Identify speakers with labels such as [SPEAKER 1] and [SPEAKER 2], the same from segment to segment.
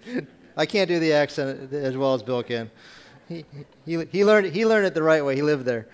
[SPEAKER 1] I can't do the accent as well as Bill can. He learned it the right way. He lived there.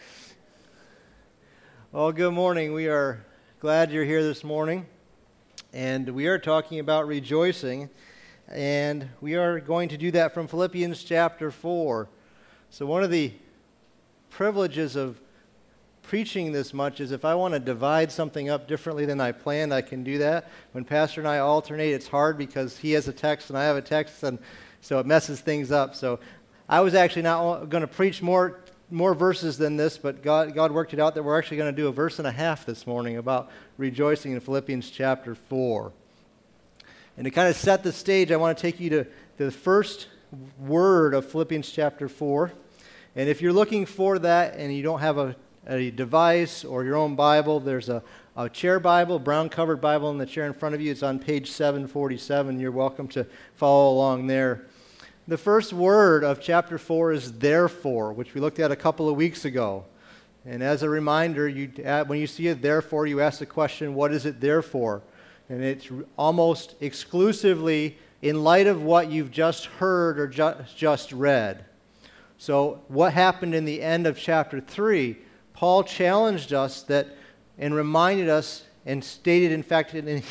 [SPEAKER 1] Well, good morning. We are glad you're here this morning. And we are talking about rejoicing. And we are going to do that from Philippians chapter 4. So one of the privileges of preaching this much is if I want to divide something up differently than I planned, I can do that. When Pastor and I alternate, it's hard because he has a text and I have a text, and so it messes things up. So I was actually not going to preach more verses than this, but God worked it out that we're actually going to do a verse and a half this morning about rejoicing in Philippians chapter 4. And to kind of set the stage, I want to take you to the first word of Philippians chapter 4. And if you're looking for that and you don't have a device or your own Bible, there's a chair Bible, brown-covered Bible in the chair in front of you. It's on page 747. You're welcome to follow along there. The first word of chapter 4 is therefore, which we looked at a couple of weeks ago. And as a reminder, when you see it therefore, you ask the question, what is it there for? And it's almost exclusively in light of what you've just heard or just read. So what happened in the end of chapter 3? Paul challenged us and reminded us and stated, in fact,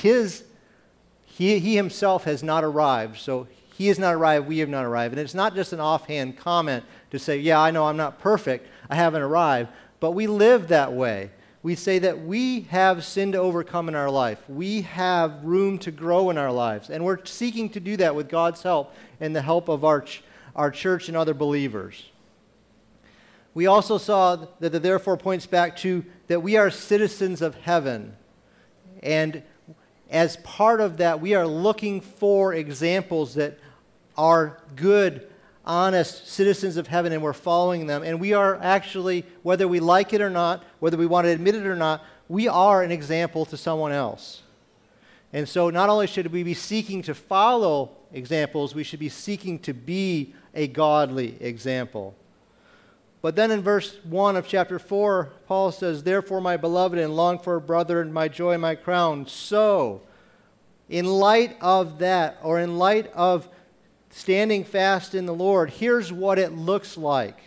[SPEAKER 1] he himself has not arrived. So he has not arrived, we have not arrived. And it's not just an offhand comment to say, yeah, I know I'm not perfect, I haven't arrived. But we live that way. We say that we have sin to overcome in our life. We have room to grow in our lives. And we're seeking to do that with God's help and the help of our church and other believers. We also saw that the therefore points back to that we are citizens of heaven. And as part of that, we are looking for examples that are good, honest citizens of heaven, and we're following them. And we are actually, whether we like it or not, whether we want to admit it or not, we are an example to someone else. And so not only should we be seeking to follow examples, we should be seeking to be a godly example. But then in verse 1 of chapter 4, Paul says, therefore, my beloved and longed for brother, and my joy, my crown. So, in light of that, or in light of standing fast in the Lord, here's what it looks like.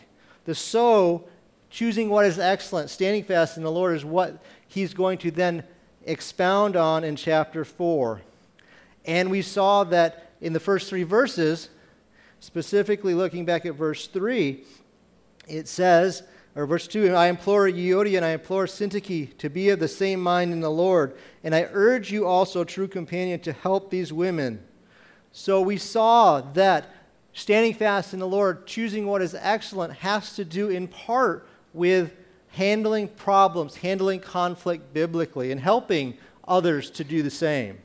[SPEAKER 1] Choosing what is excellent, standing fast in the Lord, is what he's going to then expound on in chapter 4. And we saw that in the first 3 verses, specifically looking back at verse 3, it says, or verse 2, I implore Euodia and I implore Syntyche to be of the same mind in the Lord. And I urge you also, true companion, to help these women. So we saw that standing fast in the Lord, choosing what is excellent, has to do in part with handling problems, handling conflict biblically, and helping others to do the same.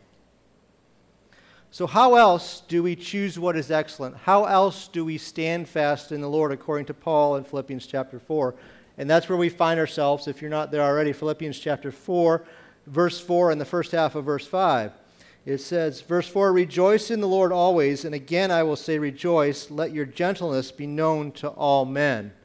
[SPEAKER 1] So how else do we choose what is excellent? How else do we stand fast in the Lord according to Paul in Philippians chapter 4? And that's where we find ourselves, if you're not there already, Philippians chapter 4, verse 4 and the first half of verse 5. It says, verse 4, rejoice in the Lord always, and again I will say rejoice, let your gentleness be known to all men.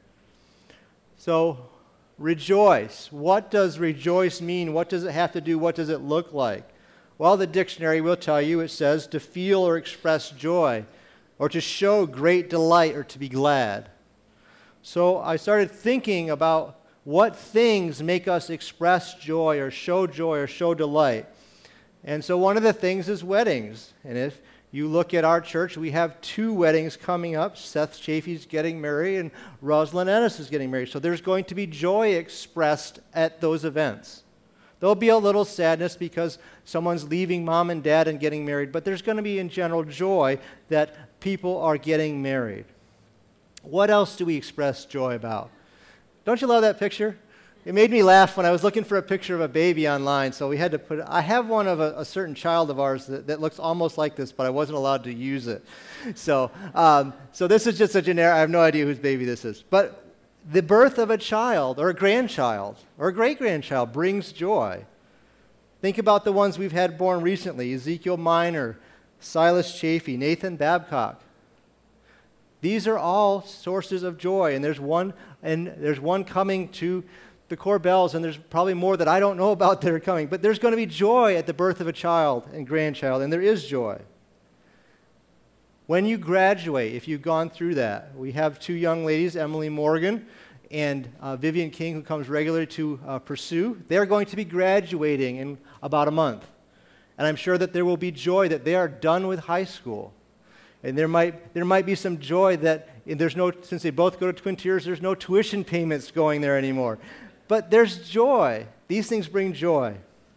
[SPEAKER 1] So, rejoice. What does rejoice mean? What does it have to do? What does it look like? Well, the dictionary will tell you it says to feel or express joy, or to show great delight, or to be glad. So I started thinking about what things make us express joy, or show delight. And so one of the things is weddings. And if you look at our church, we have 2 weddings coming up. Seth Chafee's getting married, and Rosalind Ennis is getting married. So there's going to be joy expressed at those events. There'll be a little sadness because someone's leaving mom and dad and getting married, but there's going to be in general joy that people are getting married. What else do we express joy about? Don't you love that picture? It made me laugh when I was looking for a picture of a baby online, so we had to put it. I have one of a certain child of ours that looks almost like this, but I wasn't allowed to use it. So this is just a generic, I have no idea whose baby this is. But the birth of a child or a grandchild or a great-grandchild brings joy. Think about the ones we've had born recently, Ezekiel Minor, Silas Chafee, Nathan Babcock. These are all sources of joy, and there's one coming to the Corbells, and there's probably more that I don't know about that are coming, but there's going to be joy at the birth of a child and grandchild, and there is joy. When you graduate, if you've gone through that, we have two young ladies, Emily Morgan and Vivian King, who comes regularly to Pursue. They're going to be graduating in about a month. And I'm sure that there will be joy that they are done with high school. And there might be some joy that since they both go to Twin Tiers, there's no tuition payments going there anymore. But there's joy. These things bring joy.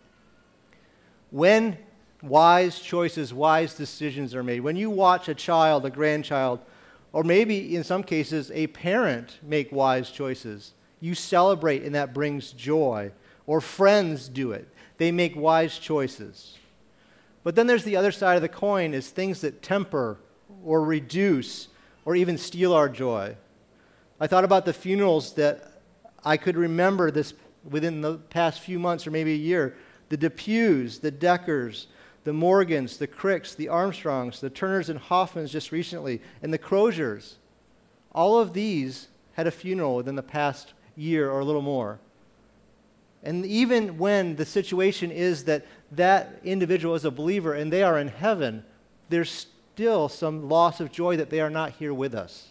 [SPEAKER 1] When wise choices, wise decisions are made, when you watch a child, a grandchild, or maybe in some cases a parent make wise choices, you celebrate and that brings joy. Or friends do it. They make wise choices. But then there's the other side of the coin, is things that temper or reduce or even steal our joy. I thought about the funerals that I could remember this within the past few months or maybe a year. The Depews, the Deckers, the Morgans, the Cricks, the Armstrongs, the Turners and Hoffmans just recently, and the Croziers. All of these had a funeral within the past year or a little more. And even when the situation is that that individual is a believer and they are in heaven, there's still some loss of joy that they are not here with us.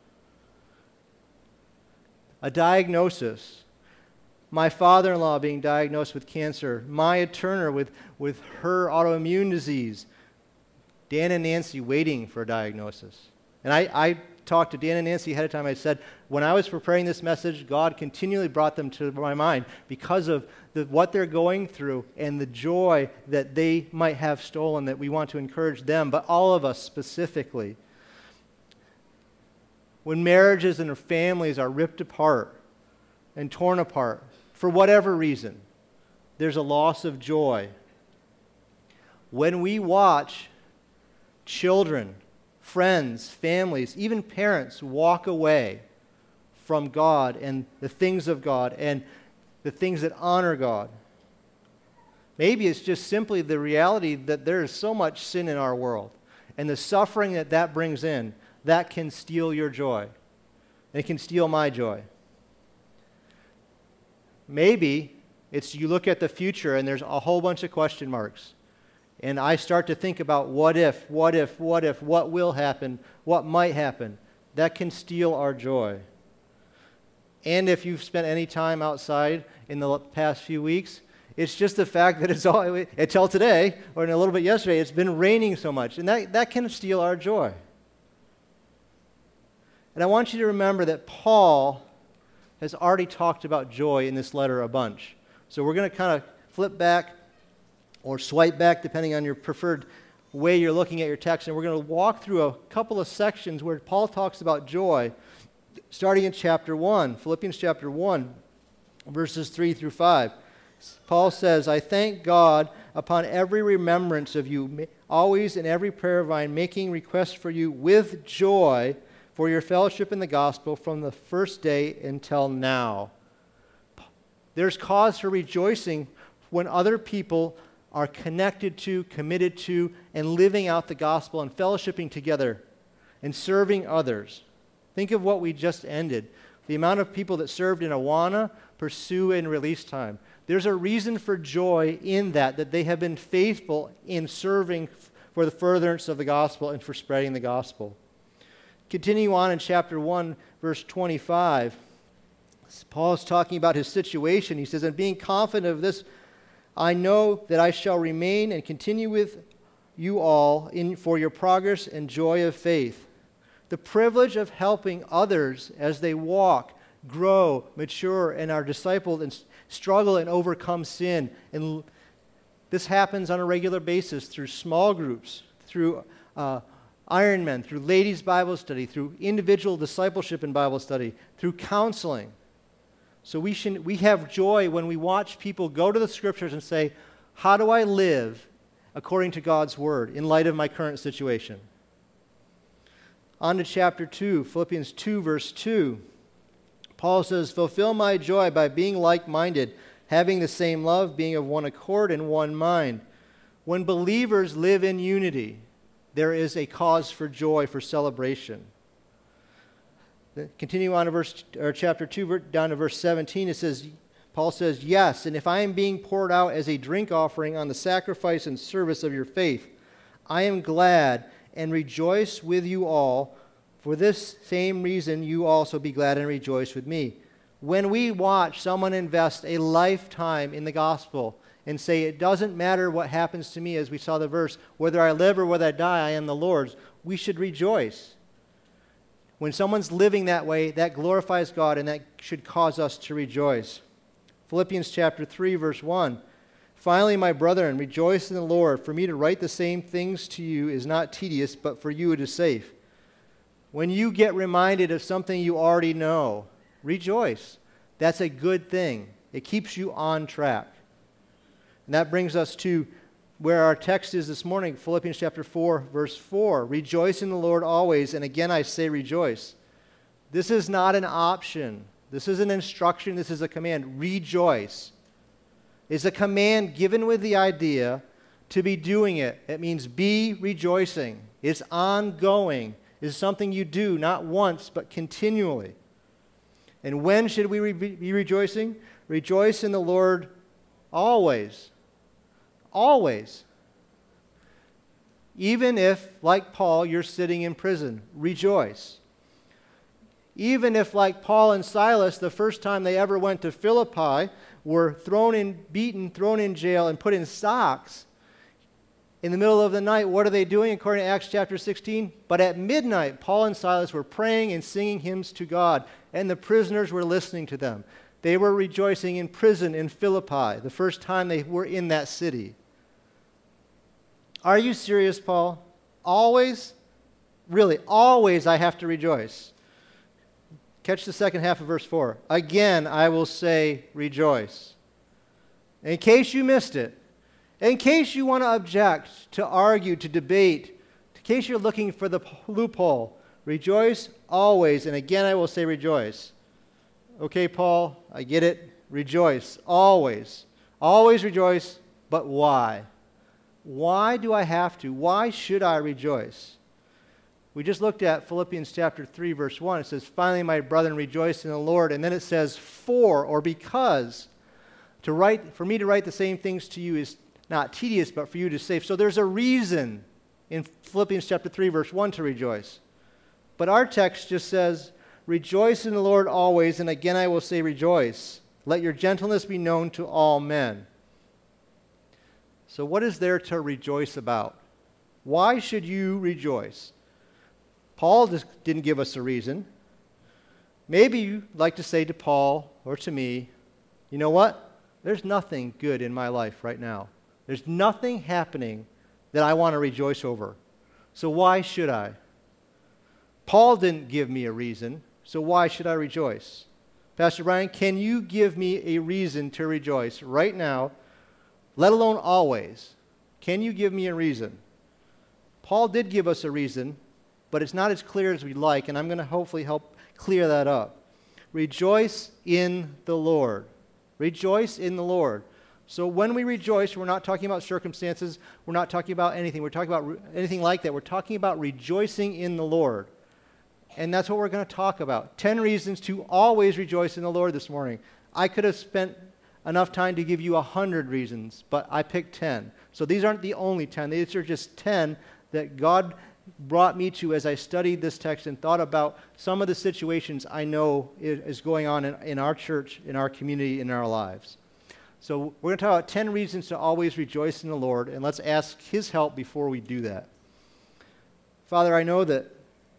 [SPEAKER 1] A diagnosis. My father-in-law being diagnosed with cancer. Maya Turner with her autoimmune disease. Dan and Nancy waiting for a diagnosis. And I talked to Dan and Nancy ahead of time. I said, when I was preparing this message, God continually brought them to my mind because of what they're going through and the joy that they might have stolen, that we want to encourage them, but all of us specifically. When marriages and families are ripped apart and torn apart for whatever reason, there's a loss of joy. When we watch children, friends, families, even parents walk away from God and the things of God and the things that honor God. Maybe it's just simply the reality that there is so much sin in our world and the suffering that brings in, that can steal your joy. It can steal my joy. Maybe it's you look at the future and there's a whole bunch of question marks. And I start to think about what if, what will happen, what might happen. That can steal our joy. And if you've spent any time outside in the past few weeks, it's just the fact that until today, or a little bit yesterday, it's been raining so much. And that can steal our joy. And I want you to remember that Paul has already talked about joy in this letter a bunch. So we're going to kind of flip back or swipe back, depending on your preferred way you're looking at your text. And we're going to walk through a couple of sections where Paul talks about joy, starting in chapter 1, Philippians chapter 1, verses 3 through 5. Paul says, I thank God upon every remembrance of you, always in every prayer of mine, making requests for you with joy for your fellowship in the gospel from the first day until now. There's cause for rejoicing when other people are connected to, committed to, and living out the gospel and fellowshipping together and serving others. Think of what we just ended. The amount of people that served in Awana, Pursue, and Release Time. There's a reason for joy in that they have been faithful in serving for the furtherance of the gospel and for spreading the gospel. Continue on in chapter 1, verse 25. Paul is talking about his situation. He says, and being confident of this, I know that I shall remain and continue with you all for your progress and joy of faith. The privilege of helping others as they walk, grow, mature, and are discipled and struggle and overcome sin. And this happens on a regular basis through small groups, through Ironman, through ladies' Bible study, through individual discipleship and Bible study, through counseling. So we have joy when we watch people go to the Scriptures and say, how do I live according to God's Word in light of my current situation? On to chapter 2, Philippians 2, verse 2. Paul says, fulfill my joy by being like-minded, having the same love, being of one accord and one mind. When believers live in unity, there is a cause for joy, for celebration. Continue on to chapter 2, down to verse 17, it says, Paul says, yes, and if I am being poured out as a drink offering on the sacrifice and service of your faith, I am glad, and rejoice with you all. For this same reason you also be glad and rejoice with me. When we watch someone invest a lifetime in the gospel and say, it doesn't matter what happens to me, as we saw the verse, whether I live or whether I die, I am the Lord's, we should rejoice. When someone's living that way, that glorifies God, and that should cause us to rejoice. Philippians chapter 3, verse 1. Finally, my brethren, rejoice in the Lord. For me to write the same things to you is not tedious, but for you it is safe. When you get reminded of something you already know, rejoice. That's a good thing. It keeps you on track. And that brings us to where our text is this morning, Philippians chapter 4, verse 4. Rejoice in the Lord always, and again I say rejoice. This is not an option. This is an instruction. This is a command. Rejoice. It's a command given with the idea to be doing it. It means be rejoicing. It's ongoing. It's something you do, not once, but continually. And when should we be rejoicing? Rejoice in the Lord always. Always. Even if, like Paul, you're sitting in prison, rejoice. Even if, like Paul and Silas, the first time they ever went to Philippi, were beaten, thrown in jail, and put in stocks in the middle of the night, what are they doing according to Acts chapter 16? But at midnight, Paul and Silas were praying and singing hymns to God, and the prisoners were listening to them. They were rejoicing in prison in Philippi, the first time they were in that city. Are you serious, Paul? Always? Really, always I have to rejoice. Catch the second half of verse 4. Again, I will say rejoice. In case you missed it, in case you want to object, to argue, to debate, in case you're looking for the loophole, rejoice always, and again I will say rejoice. Okay, Paul, I get it. Rejoice always. Always rejoice, but why? Why do I have to? Why should I rejoice? We just looked at Philippians chapter 3, verse 1. It says, finally, my brethren, rejoice in the Lord. And then it says, for or because. For me to write the same things to you is not tedious, but for you to save. So there's a reason in Philippians chapter 3, verse 1 to rejoice. But our text just says, rejoice in the Lord always, and again I will say rejoice. Let your gentleness be known to all men. So what is there to rejoice about? Why should you rejoice? Paul just didn't give us a reason. Maybe you'd like to say to Paul or to me, you know what? There's nothing good in my life right now. There's nothing happening that I want to rejoice over. So why should I? Paul didn't give me a reason, so why should I rejoice? Pastor Brian, can you give me a reason to rejoice right now, let alone always? Can you give me a reason? Paul did give us a reason, but it's not as clear as we'd like, and I'm going to hopefully help clear that up. Rejoice in the Lord. Rejoice in the Lord. So when we rejoice, we're not talking about circumstances. We're not talking about anything. We're talking about anything like that. We're talking about rejoicing in the Lord. And that's what we're going to talk about. 10 reasons to always rejoice in the Lord this morning. I could have spent enough time to give you 100 reasons, but I picked 10. So these aren't the only 10. These are just 10 that God brought me to as I studied this text and thought about some of the situations I know is going on in our church, in our community, in our lives. So we're going to talk about 10 reasons to always rejoice in the Lord, and let's ask His help before we do that. Father, I know that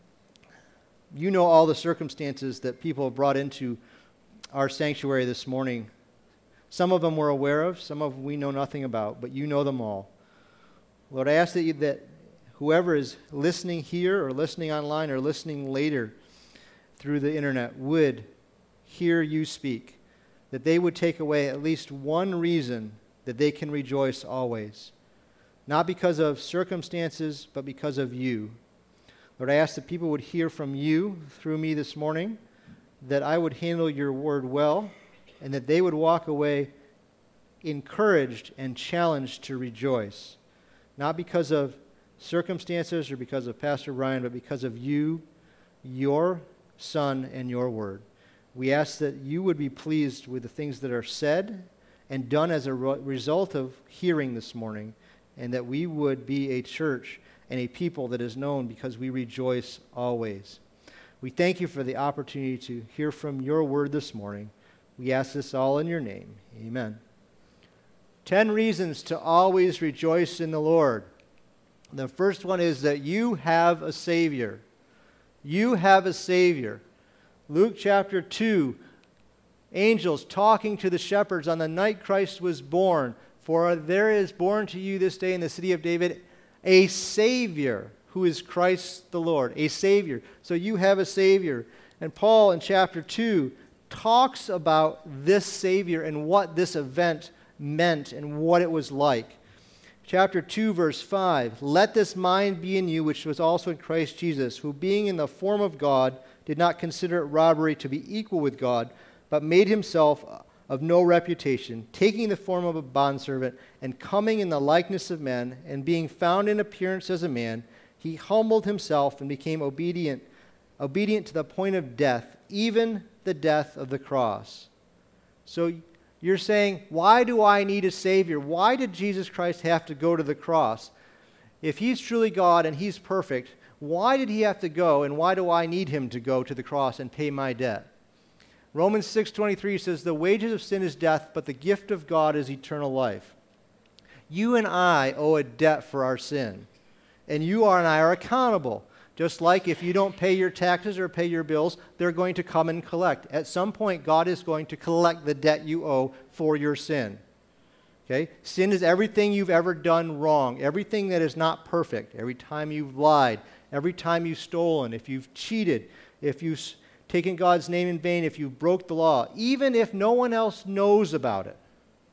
[SPEAKER 1] you know all the circumstances that people have brought into our sanctuary this morning. Some of them we're aware of, some of them we know nothing about, but you know them all. Lord, I ask that whoever is listening here or listening online or listening later through the internet would hear you speak, that they would take away at least one reason that they can rejoice always, not because of circumstances, but because of you. Lord, I ask that people would hear from you through me this morning, that I would handle your word well, and that they would walk away encouraged and challenged to rejoice, not because of circumstances or because of Pastor Brian, but because of you, your Son, and your word. We ask that you would be pleased with the things that are said and done as a result of hearing this morning, and that we would be a church and a people that is known because we rejoice always. We thank you for the opportunity to hear from your word this morning. We ask this all in your name. Amen. 10 reasons to always rejoice in the Lord. The first one is that you have a Savior. You have a Savior. Luke chapter 2, angels talking to the shepherds on the night Christ was born. For there is born to you this day in the city of David a Savior, who is Christ the Lord. A Savior. So you have a Savior. And Paul in chapter 2 talks about this Savior and what this event meant and what it was like. Chapter 2, verse 5, "Let this mind be in you, which was also in Christ Jesus, who being in the form of God, did not consider it robbery to be equal with God, but made himself of no reputation, taking the form of a bondservant, and coming in the likeness of men, and being found in appearance as a man, he humbled himself and became obedient to the point of death, even the death of the cross." So you're saying, why do I need a Savior? Why did Jesus Christ have to go to the cross? If he's truly God and he's perfect, why did he have to go, and why do I need him to go to the cross and pay my debt? Romans 6:23 says, "The wages of sin is death, but the gift of God is eternal life." You and I owe a debt for our sin, and you and I are accountable. Just like if you don't pay your taxes or pay your bills, they're going to come and collect. At some point, God is going to collect the debt you owe for your sin. Okay? Sin is everything you've ever done wrong, everything that is not perfect, every time you've lied, every time you've stolen, if you've cheated, if you've taken God's name in vain, if you've broke the law, even if no one else knows about it.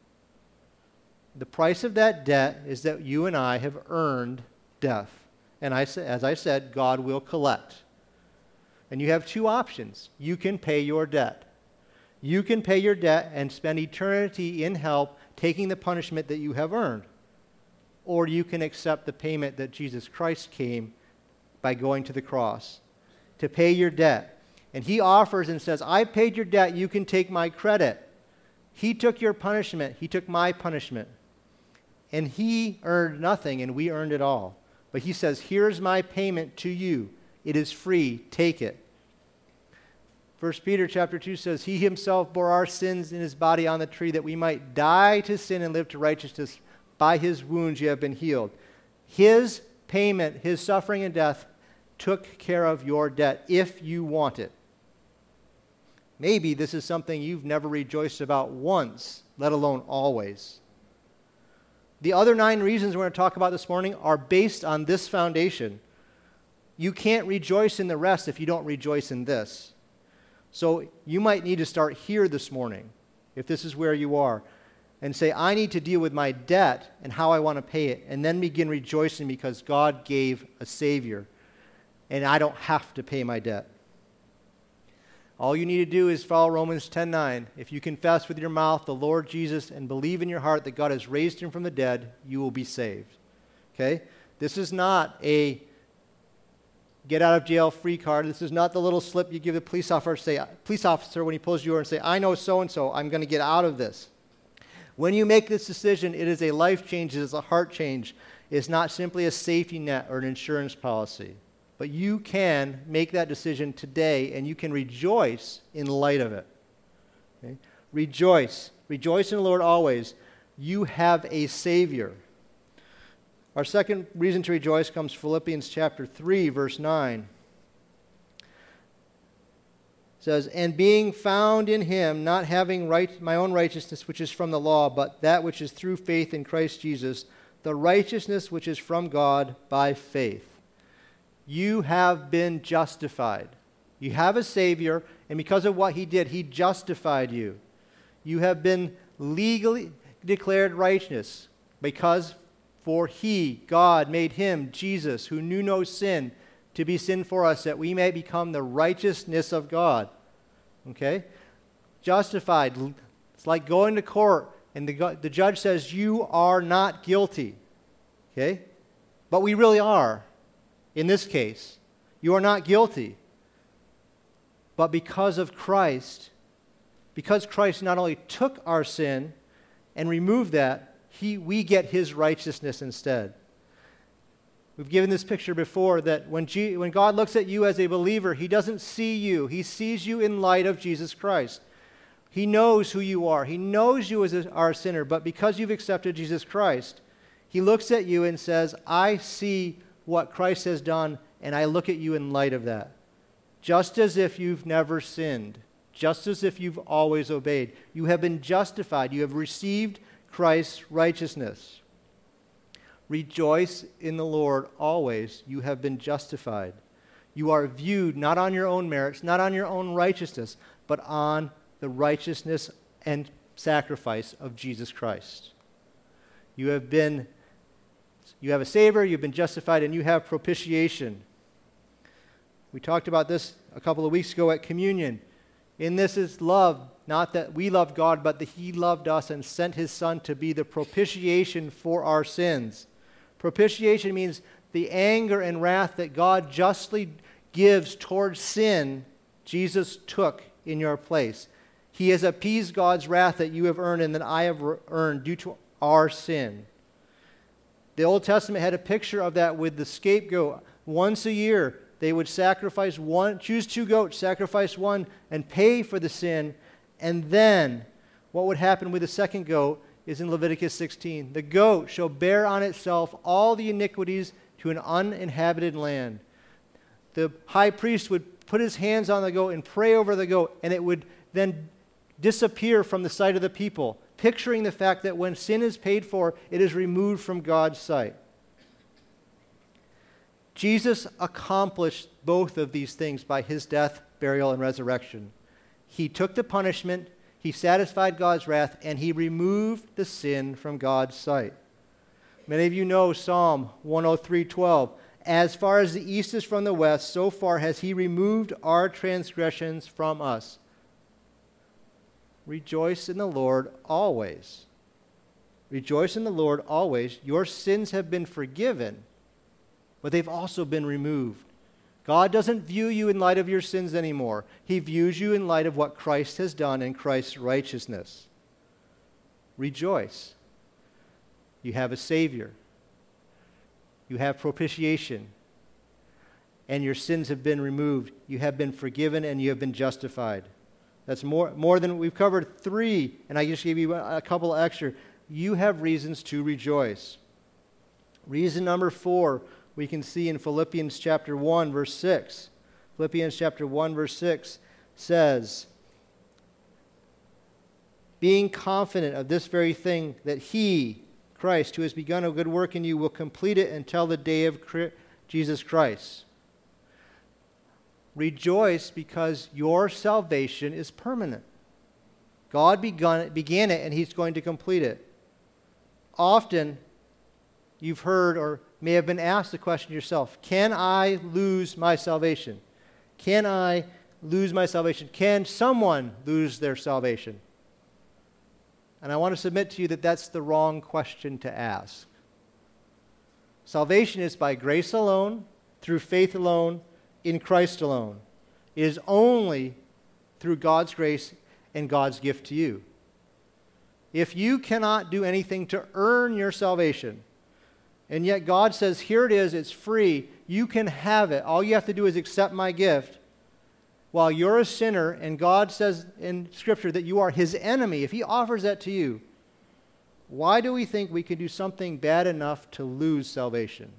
[SPEAKER 1] The price of that debt is that you and I have earned death. And as I said, God will collect. And you have two options. You can pay your debt. You can pay your debt and spend eternity in hell taking the punishment that you have earned. Or you can accept the payment that Jesus Christ came by going to the cross to pay your debt. And he offers and says, I paid your debt, you can take my credit. He took your punishment, he took my punishment. And he earned nothing and we earned it all. But he says, here's my payment to you. It is free, take it. 1 Peter chapter 2 says, he himself bore our sins in his body on the tree that we might die to sin and live to righteousness. By his wounds you have been healed. His payment, his suffering and death took care of your debt if you want it. Maybe this is something you've never rejoiced about once, let alone always. The other 9 reasons we're going to talk about this morning are based on this foundation. You can't rejoice in the rest if you don't rejoice in this. So you might need to start here this morning, if this is where you are, and say, I need to deal with my debt and how I want to pay it, and then begin rejoicing because God gave a Savior, and I don't have to pay my debt. All you need to do is follow Romans 10:9. If you confess with your mouth the Lord Jesus and believe in your heart that God has raised him from the dead, you will be saved. Okay? This is not a get out of jail free card. This is not the little slip you give the police officer when he pulls you over and say, I know so-and-so, I'm going to get out of this. When you make this decision, it is a life change, it is a heart change. It's not simply a safety net or an insurance policy. But you can make that decision today, and you can rejoice in light of it. Okay? Rejoice. Rejoice in the Lord always. You have a Savior. Our second reason to rejoice comes from Philippians chapter 3, verse 9. It says, and being found in him, not having my own righteousness which is from the law, but that which is through faith in Christ Jesus, the righteousness which is from God by faith. You have been justified. You have a Savior, and because of what he did, he justified you. You have been legally declared righteous because for he, God, made him, Jesus, who knew no sin, to be sin for us, that we may become the righteousness of God. Okay? Justified. It's like going to court, and the judge says, you are not guilty. Okay? But we really are. In this case, you are not guilty. But because of Christ, because Christ not only took our sin and removed that, we get his righteousness instead. We've given this picture before that when God looks at you as a believer, he doesn't see you. He sees you in light of Jesus Christ. He knows who you are. He knows you as a sinner, but because you've accepted Jesus Christ, he looks at you and says, I see what Christ has done, and I look at you in light of that. Just as if you've never sinned, just as if you've always obeyed. You have been justified. You have received Christ's righteousness. Rejoice in the Lord always. You have been justified. You are viewed not on your own merits, not on your own righteousness, but on the righteousness and sacrifice of Jesus Christ. You have a Savior, you've been justified, and you have propitiation. We talked about this a couple of weeks ago at communion. In this is love, not that we loved God, but that he loved us and sent his Son to be the propitiation for our sins. Propitiation means the anger and wrath that God justly gives towards sin, Jesus took in your place. He has appeased God's wrath that you have earned and that I have earned due to our sin. The Old Testament had a picture of that with the scapegoat. Once a year, they would sacrifice one, choose two goats, sacrifice one, and pay for the sin. And then, what would happen with the second goat is in Leviticus 16. The goat shall bear on itself all the iniquities to an uninhabited land. The high priest would put his hands on the goat and pray over the goat, and it would then disappear from the sight of the people, picturing the fact that when sin is paid for, it is removed from God's sight. Jesus accomplished both of these things by his death, burial, and resurrection. He took the punishment, he satisfied God's wrath, and he removed the sin from God's sight. Many of you know Psalm 103:12. As far as the east is from the west, so far has he removed our transgressions from us. Rejoice in the Lord always. Rejoice in the Lord always. Your sins have been forgiven, but they've also been removed. God doesn't view you in light of your sins anymore. He views you in light of what Christ has done in Christ's righteousness. Rejoice. You have a Savior. You have propitiation. And your sins have been removed. You have been forgiven and you have been justified. That's more than we've covered 3, and I just gave you a couple extra. You have reasons to rejoice. Reason number 4, we can see in Philippians chapter 1, verse 6. Philippians chapter 1, verse 6 says, being confident of this very thing, that he, Christ, who has begun a good work in you, will complete it until the day of Jesus Christ. Rejoice because your salvation is permanent. God began it and he's going to complete it. Often, you've heard or may have been asked the question yourself, can I lose my salvation? Can I lose my salvation? Can someone lose their salvation? And I want to submit to you that that's the wrong question to ask. Salvation is by grace alone, through faith alone, in Christ alone. It is only through God's grace and God's gift to you. If you cannot do anything to earn your salvation, and yet God says, here it is, it's free, you can have it. All you have to do is accept my gift. While you're a sinner, and God says in Scripture that you are his enemy, if he offers that to you, why do we think we can do something bad enough to lose salvation?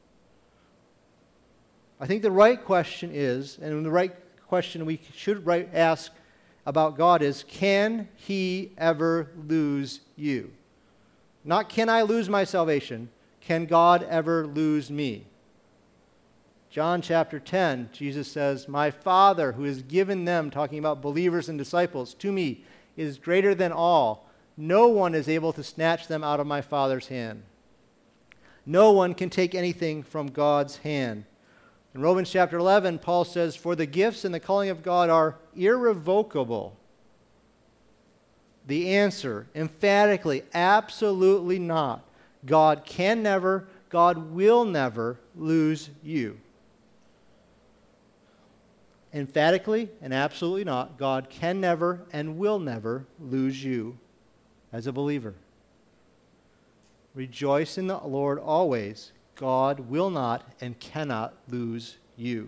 [SPEAKER 1] I think the right question is, and the right question we should ask about God is, can he ever lose you? Not can I lose my salvation, can God ever lose me? John chapter 10, Jesus says, my Father who has given them, talking about believers and disciples, to me is greater than all. No one is able to snatch them out of my Father's hand. No one can take anything from God's hand. In Romans chapter 11, Paul says, for the gifts and the calling of God are irrevocable. The answer, emphatically, absolutely not. God can never, God will never lose you. Emphatically and absolutely not, God can never and will never lose you as a believer. Rejoice in the Lord always. God will not and cannot lose you.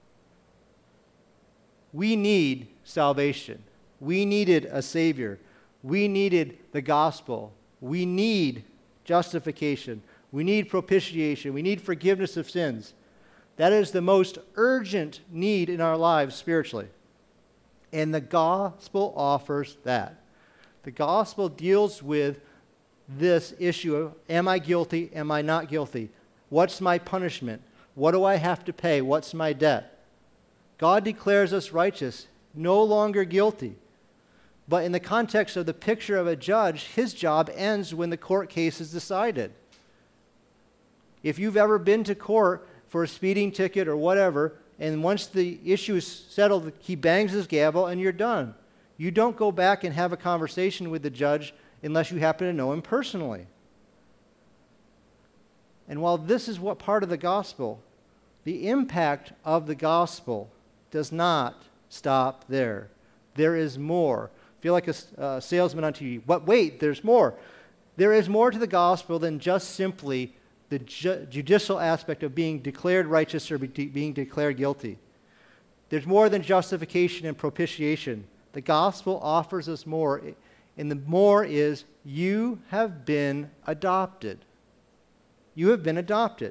[SPEAKER 1] We need salvation. We needed a Savior. We needed the gospel. We need justification. We need propitiation. We need forgiveness of sins. That is the most urgent need in our lives spiritually. And the gospel offers that. The gospel deals with this issue of, am I guilty? Am I not guilty? What's my punishment? What do I have to pay? What's my debt? God declares us righteous, no longer guilty. But in the context of the picture of a judge, his job ends when the court case is decided. If you've ever been to court for a speeding ticket or whatever, and once the issue is settled, he bangs his gavel and you're done. You don't go back and have a conversation with the judge unless you happen to know him personally. And while this is what part of the gospel, the impact of the gospel does not stop there. There is more. I feel like a salesman on TV. But wait, there's more. There is more to the gospel than just simply the judicial aspect of being declared righteous or being declared guilty. There's more than justification and propitiation. The gospel offers us more, and the more is you have been adopted. You have been adopted.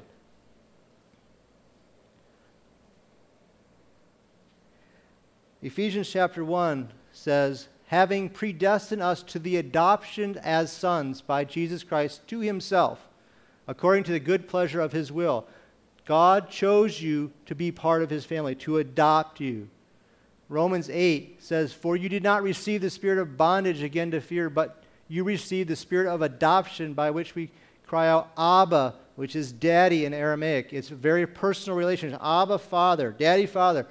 [SPEAKER 1] Ephesians chapter 1 says, having predestined us to the adoption as sons by Jesus Christ to himself, according to the good pleasure of his will. God chose you to be part of his family, to adopt you. Romans 8 says, for you did not receive the spirit of bondage again to fear, but you received the spirit of adoption by which we cry out, Abba, which is daddy in Aramaic. It's a very personal relationship. Abba, Father, Daddy, Father.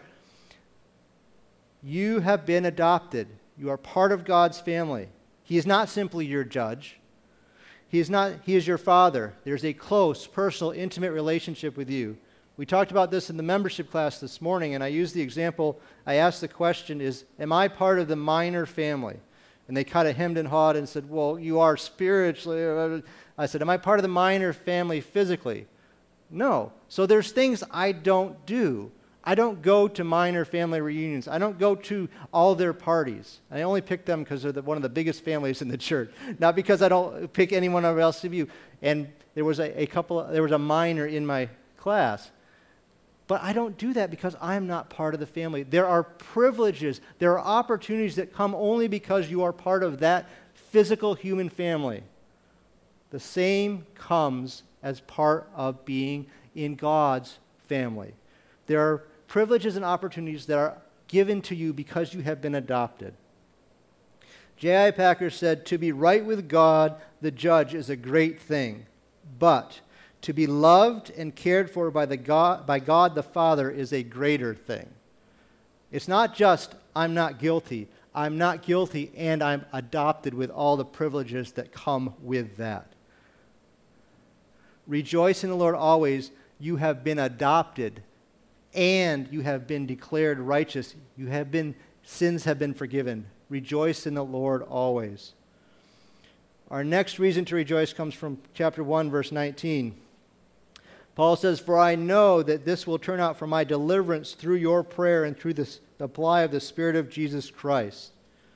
[SPEAKER 1] You have been adopted. You are part of God's family. He is not simply your judge. He is your Father. There's a close, personal, intimate relationship with you. We talked about this in the membership class this morning, and I used the example, I asked the question is, am I part of the minor family? And they kind of hemmed and hawed and said, well, you are spiritually. I said, am I part of the minor family physically? No. So there's things I don't do. I don't go to minor family reunions. I don't go to all their parties. I only pick them because they're one of the biggest families in the church, not because I don't pick anyone else of you. And there was a minor in my class. But I don't do that because I'm not part of the family. There are privileges, there are opportunities that come only because you are part of that physical human family. The same comes as part of being in God's family. There are privileges and opportunities that are given to you because you have been adopted. J.I. Packer said, to be right with God, the judge, is a great thing, but to be loved and cared for by God the Father is a greater thing. It's not just, I'm not guilty. I'm not guilty and I'm adopted with all the privileges that come with that. Rejoice in the Lord always. You have been adopted and you have been declared righteous. Sins have been forgiven. Rejoice in the Lord always. Our next reason to rejoice comes from chapter 1, verse 19. Paul says, for I know that this will turn out for my deliverance through your prayer and through the supply of the Spirit of Jesus Christ.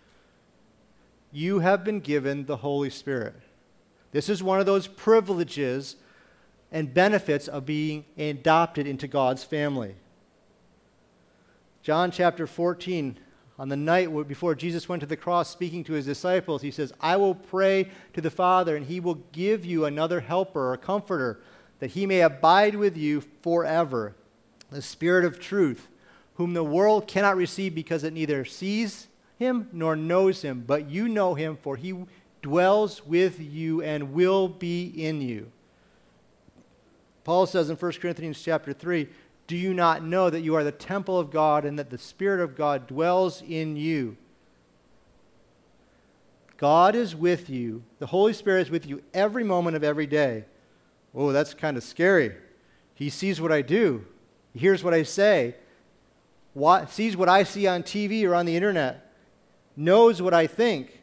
[SPEAKER 1] You have been given the Holy Spirit. This is one of those privileges and benefits of being adopted into God's family. John chapter 14, on the night before Jesus went to the cross speaking to his disciples, he says, I will pray to the Father, and he will give you another helper or comforter, that he may abide with you forever, the Spirit of truth, whom the world cannot receive because it neither sees him nor knows him, but you know him, for he dwells with you and will be in you. Paul says in 1 Corinthians chapter 3, do you not know that you are the temple of God and that the Spirit of God dwells in you? God is with you. The Holy Spirit is with you every moment of every day. Oh, that's kind of scary. He sees what I do. He hears what I say. Sees what I see on TV or on the internet. Knows what I think.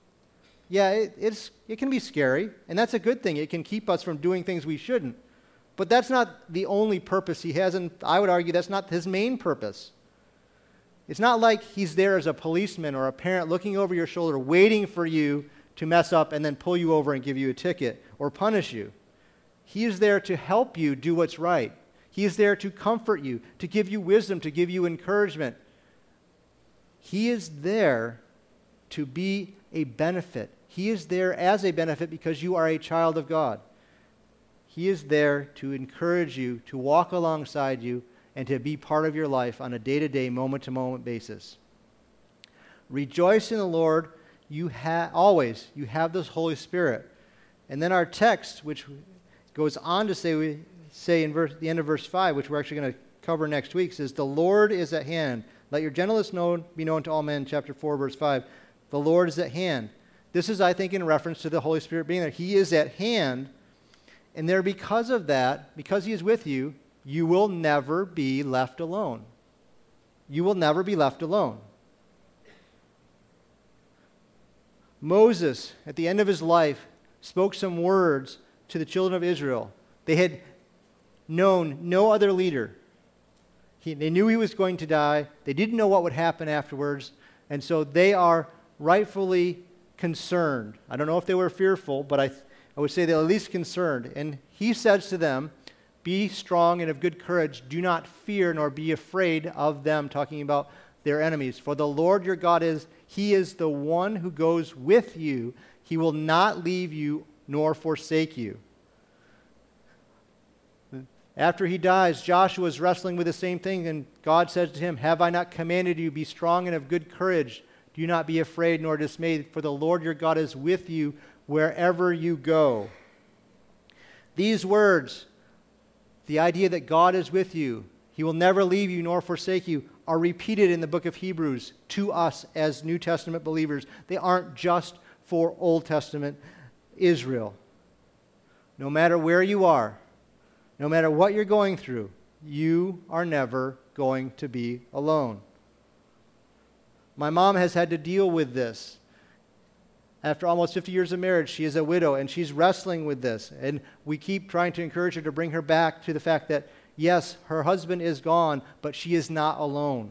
[SPEAKER 1] Yeah, it can be scary, and that's a good thing. It can keep us from doing things we shouldn't. But that's not the only purpose he has, and I would argue that's not his main purpose. It's not like he's there as a policeman or a parent looking over your shoulder, waiting for you to mess up and then pull you over and give you a ticket or punish you. He is there to help you do what's right. He is there to comfort you, to give you wisdom, to give you encouragement. He is there to be a benefit. He is there as a benefit because you are a child of God. He is there to encourage you, to walk alongside you, and to be part of your life on a day-to-day, moment-to-moment basis. Rejoice in the Lord. You have this Holy Spirit. And then our text, which goes on to say in the end of verse 5, which we're actually going to cover next week, says, the Lord is at hand. Let your gentleness be known to all men, chapter 4, verse 5. The Lord is at hand. This is, I think, in reference to the Holy Spirit being there. He is at hand, and there because of that, because he is with you, you will never be left alone. You will never be left alone. Moses, at the end of his life, spoke some words to the children of Israel. They had known no other leader. They knew he was going to die. They didn't know what would happen afterwards. And so they are rightfully concerned. I don't know if they were fearful, but I would say they're at least concerned. And he says to them, be strong and of good courage. Do not fear nor be afraid of them, talking about their enemies. For the Lord your God he is the one who goes with you. He will not leave you nor forsake you. After he dies, Joshua is wrestling with the same thing, and God says to him, have I not commanded you, be strong and of good courage. Do not be afraid nor dismayed, for the Lord your God is with you wherever you go. These words, the idea that God is with you, he will never leave you nor forsake you, are repeated in the book of Hebrews to us as New Testament believers. They aren't just for Old Testament Israel. No matter where you are, no matter what you're going through, you are never going to be alone. My mom has had to deal with this. After almost 50 years of marriage, she is a widow, and she's wrestling with this. And we keep trying to encourage her to bring her back to the fact that, yes, her husband is gone, but she is not alone.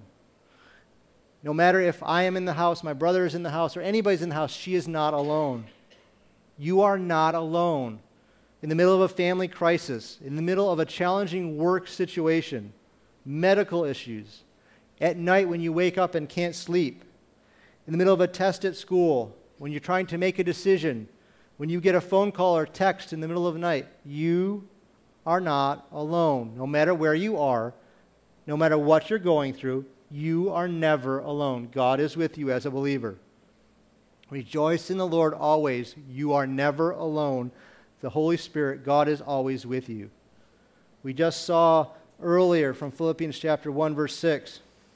[SPEAKER 1] No matter if I am in the house, my brother is in the house, or anybody's in the house, she is not alone. You are not alone. In the middle of a family crisis, in the middle of a challenging work situation, medical issues, at night when you wake up and can't sleep, in the middle of a test at school, when you're trying to make a decision, when you get a phone call or text in the middle of the night, you are not alone. No matter where you are, no matter what you're going through, you are never alone. God is with you as a believer. Rejoice in the Lord always. You are never alone. The Holy Spirit, God is always with you. We just saw earlier from Philippians chapter 1, verse 6,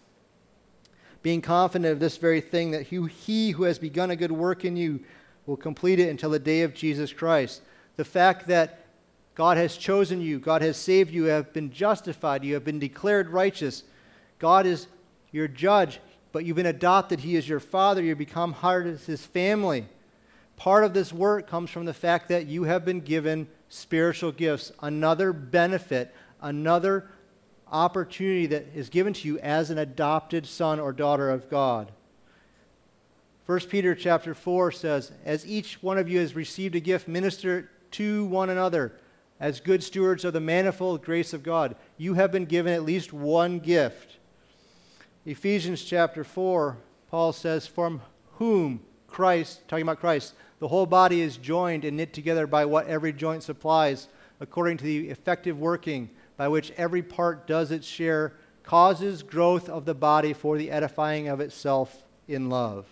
[SPEAKER 1] being confident of this very thing, that he who has begun a good work in you will complete it until the day of Jesus Christ. The fact that God has chosen you, God has saved you, you have been justified, you have been declared righteous. God is your judge, but you've been adopted. He is your father. You become part of his family. Part of this work comes from the fact that you have been given spiritual gifts, another benefit, another opportunity that is given to you as an adopted son or daughter of God. 1 Peter chapter 4 says, as each one of you has received a gift, minister it to one another as good stewards of the manifold grace of God. You have been given at least one gift. Ephesians chapter 4, Paul says, from whom Christ, talking about Christ, the whole body is joined and knit together by what every joint supplies, according to the effective working by which every part does its share, causes growth of the body for the edifying of itself in love.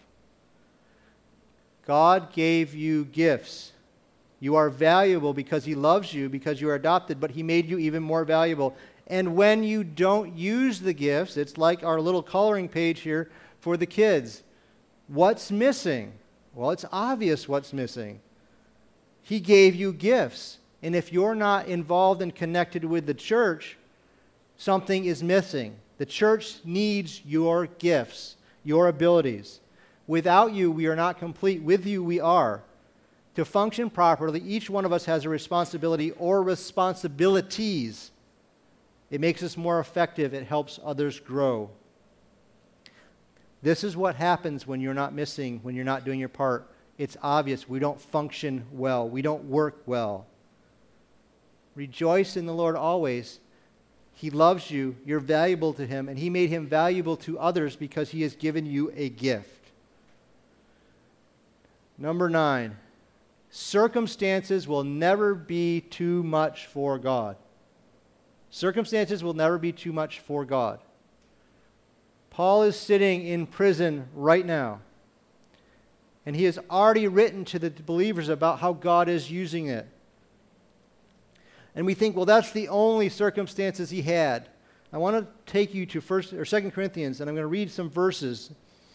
[SPEAKER 1] God gave you gifts. You are valuable because he loves you, because you are adopted, but he made you even more valuable. And when you don't use the gifts, it's like our little coloring page here for the kids. What's missing? Well, it's obvious what's missing. He gave you gifts. And if you're not involved and connected with the church, something is missing. The church needs your gifts, your abilities. Without you, we are not complete. With you, we are. To function properly, each one of us has a responsibility or responsibilities. It makes us more effective. It helps others grow. This is what happens when you're not missing, when you're not doing your part. It's obvious. We don't function well. We don't work well. Rejoice in the Lord always. He loves you. You're valuable to Him, and He made Him valuable to others because He has given you a gift. Number 9, circumstances will never be too much for God. Circumstances will never be too much for God. Paul is sitting in prison right now, and he has already written to the believers about how God is using it. And we think, well, that's the only circumstances he had. I want to take you to 2 Corinthians, and I'm going to read some verses.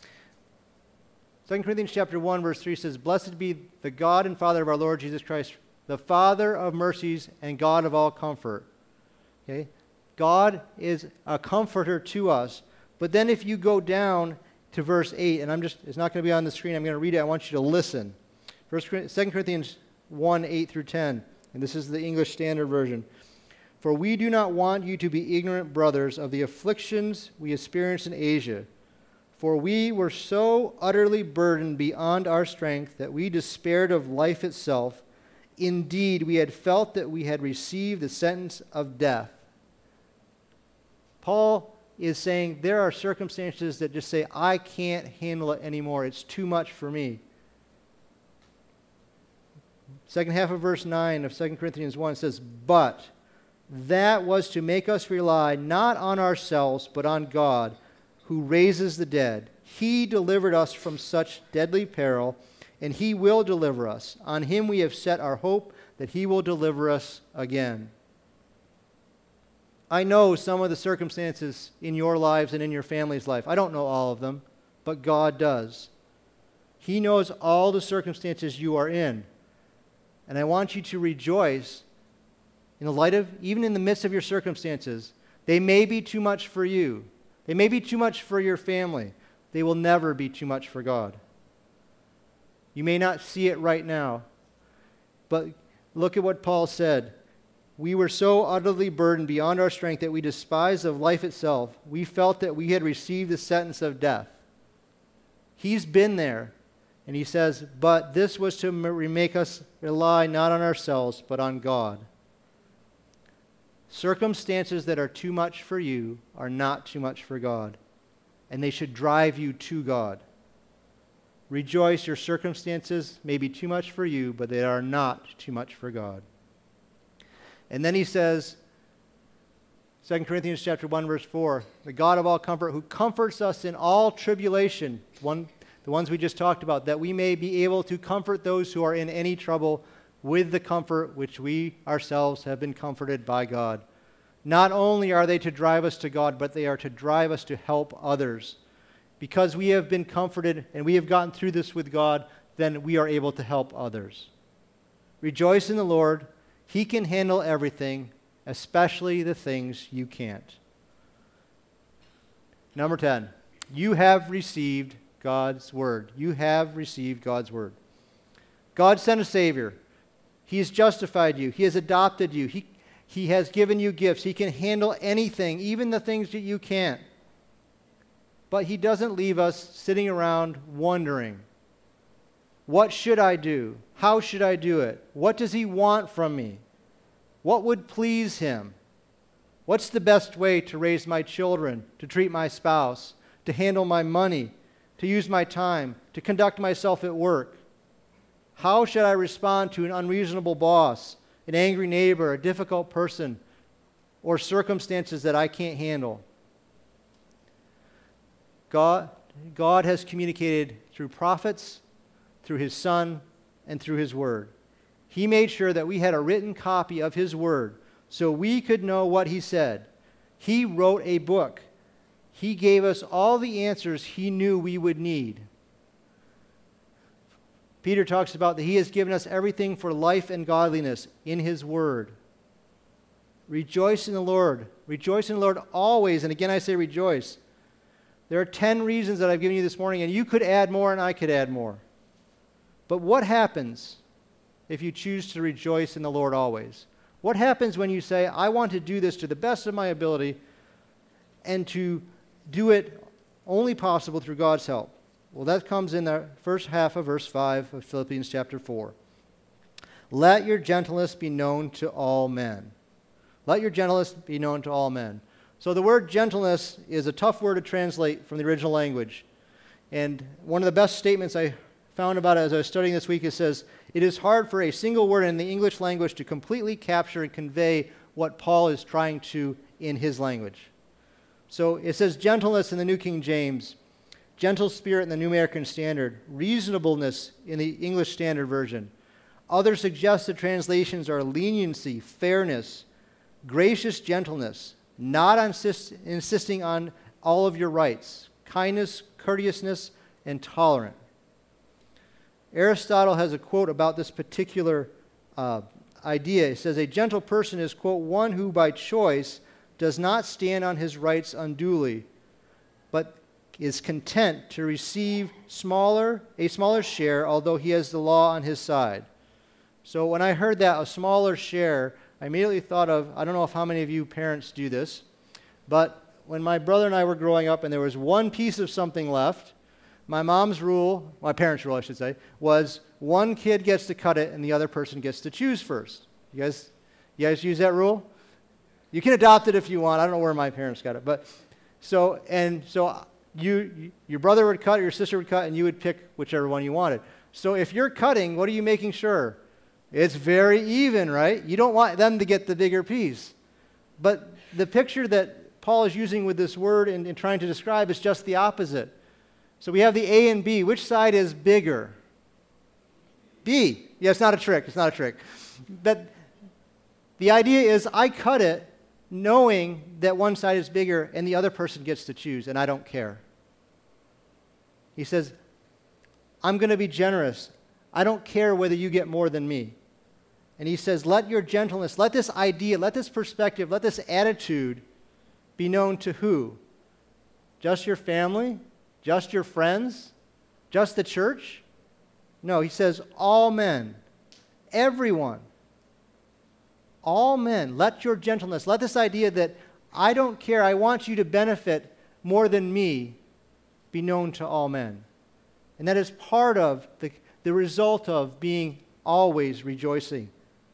[SPEAKER 1] 2 Corinthians chapter 1, verse 3 says, "Blessed be the God and Father of our Lord Jesus Christ, the Father of mercies and God of all comfort." Okay? God is a comforter to us. But then if you go down to verse 8, and it's not going to be on the screen, I'm going to read it, I want you to listen. 2 Corinthians 1, 8 through 10. And this is the English Standard Version. "For we do not want you to be ignorant, brothers, of the afflictions we experienced in Asia. For we were so utterly burdened beyond our strength that we despaired of life itself. Indeed, we had felt that we had received the sentence of death." Paul is saying there are circumstances that just say, I can't handle it anymore. It's too much for me. Second half of verse 9 of 2 Corinthians 1 says, "But that was to make us rely not on ourselves, but on God, who raises the dead. He delivered us from such deadly peril, and He will deliver us. On Him we have set our hope that He will deliver us again." I know some of the circumstances in your lives and in your family's life. I don't know all of them, but God does. He knows all the circumstances you are in. And I want you to rejoice in the light of, even in the midst of your circumstances. They may be too much for you. They may be too much for your family. They will never be too much for God. You may not see it right now, but look at what Paul said. "We were so utterly burdened beyond our strength that we despised of life itself. We felt that we had received the sentence of death." He's been there. And he says, "But this was to make us rely not on ourselves, but on God." Circumstances that are too much for you are not too much for God. And they should drive you to God. Rejoice, your circumstances may be too much for you, but they are not too much for God. And then he says, 2 Corinthians chapter 1, verse 4, "The God of all comfort, who comforts us in all tribulation," the ones we just talked about, "that we may be able to comfort those who are in any trouble with the comfort which we ourselves have been comforted by God." Not only are they to drive us to God, but they are to drive us to help others. Because we have been comforted and we have gotten through this with God, then we are able to help others. Rejoice in the Lord. He can handle everything, especially the things you can't. Number 10, you have received God's Word. You have received God's Word. God sent a Savior. He has justified you. He has adopted you. He has given you gifts. He can handle anything, even the things that you can't. But He doesn't leave us sitting around wondering, what should I do? How should I do it? What does He want from me? What would please Him? What's the best way to raise my children, to treat my spouse, to handle my money, to use my time, to conduct myself at work? How should I respond to an unreasonable boss, an angry neighbor, a difficult person, or circumstances that I can't handle? God has communicated through prophets, through His Son, and through His Word. He made sure that we had a written copy of His Word so we could know what He said. He wrote a book. He gave us all the answers He knew we would need. Peter talks about that He has given us everything for life and godliness in His Word. Rejoice in the Lord. Rejoice in the Lord always. And again, I say rejoice. There are 10 reasons that I've given you this morning, and you could add more and I could add more. But what happens if you choose to rejoice in the Lord always? What happens when you say, I want to do this to the best of my ability and to do it only possible through God's help? Well, that comes in the first half of verse 5 of Philippians chapter 4. Let your gentleness be known to all men. Let your gentleness be known to all men. So the word gentleness is a tough word to translate from the original language. And one of the best statements I found about it as I was studying this week, it says, it is hard for a single word in the English language to completely capture and convey what Paul is trying to in his language. So it says gentleness in the New King James, gentle spirit in the New American Standard, reasonableness in the English Standard Version. Other suggested translations are leniency, fairness, gracious gentleness, not insisting on all of your rights, kindness, courteousness, and tolerant. Aristotle has a quote about this particular idea. He says, a gentle person is, quote, one who by choice does not stand on his rights unduly, but is content to receive a smaller share, although he has the law on his side. So when I heard that, a smaller share, I immediately thought of, I don't know if how many of you parents do this, but when my brother and I were growing up and there was one piece of something left, my mom's rule, my parents' rule I should say, was one kid gets to cut it and the other person gets to choose first. You guys use that rule? You can adopt it if you want. I don't know where my parents got it. But so your brother would cut, your sister would cut, and you would pick whichever one you wanted. So if you're cutting, what are you making sure? It's very even, right? You don't want them to get the bigger piece. But the picture that Paul is using with this word and trying to describe is just the opposite. So we have the A and B. Which side is bigger? B. Yeah, it's not a trick. It's not a trick. But the idea is I cut it knowing that one side is bigger and the other person gets to choose, and I don't care. He says, I'm going to be generous. I don't care whether you get more than me. And he says, let your gentleness, let this idea, let this perspective, let this attitude be known to who? Just your family? Just your friends? Just the church? No, he says all men, everyone. All men, let your gentleness, let this idea that I don't care, I want you to benefit more than me, be known to all men. And that is part of the result of being always rejoicing.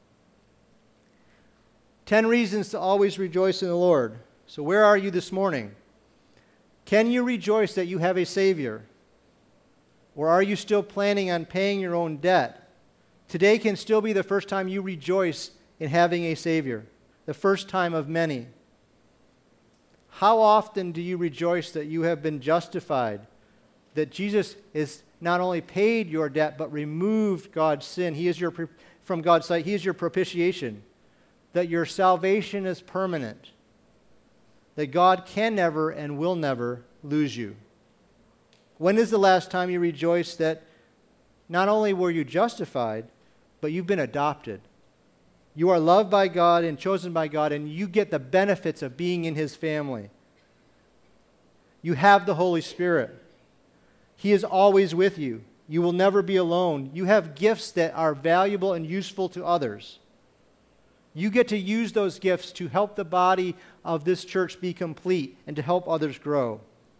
[SPEAKER 1] 10 reasons to always rejoice in the Lord. So where are you this morning? Can you rejoice that you have a Savior? Or are you still planning on paying your own debt? Today can still be the first time you rejoice in having a Savior, the first time of many. How often do you rejoice that you have been justified, that Jesus is not only paid your debt, but removed God's sin? He is from God's sight, He is your propitiation, that your salvation is permanent, that God can never and will never lose you. When is the last time you rejoiced that not only were you justified, but you've been adopted? You are loved by God and chosen by God, and you get the benefits of being in His family. You have the Holy Spirit. He is always with you. You will never be alone. You have gifts that are valuable and useful to others. You get to use those gifts to help the body of this church be complete and to help others grow.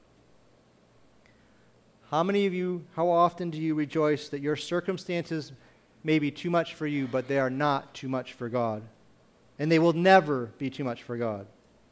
[SPEAKER 1] How often do you rejoice that your circumstances may be too much for you, but they are not too much for God? And they will never be too much for God.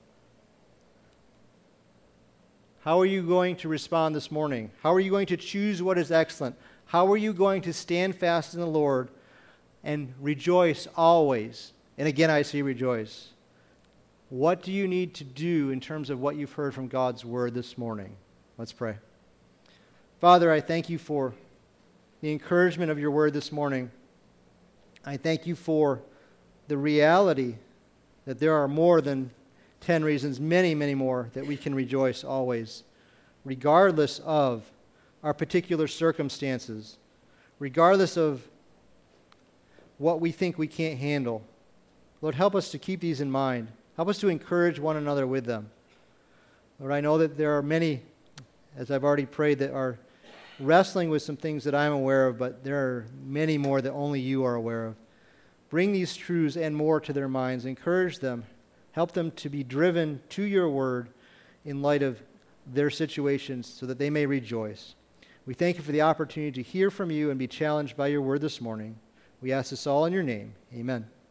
[SPEAKER 1] How are you going to respond this morning? How are you going to choose what is excellent? How are you going to stand fast in the Lord and rejoice always? And again, I say rejoice. What do you need to do in terms of what you've heard from God's Word this morning? Let's pray. Father, I thank you for the encouragement of your Word this morning. I thank you for the reality that there are more than 10 reasons, many, many more, that we can rejoice always, regardless of our particular circumstances, regardless of what we think we can't handle. Lord, help us to keep these in mind. Help us to encourage one another with them. Lord, I know that there are many, as I've already prayed, that are wrestling with some things that I'm aware of, but there are many more that only you are aware of. Bring these truths and more to their minds. Encourage them. Help them to be driven to your word in light of their situations so that they may rejoice. We thank you for the opportunity to hear from you and be challenged by your word this morning. We ask this all in your name. Amen.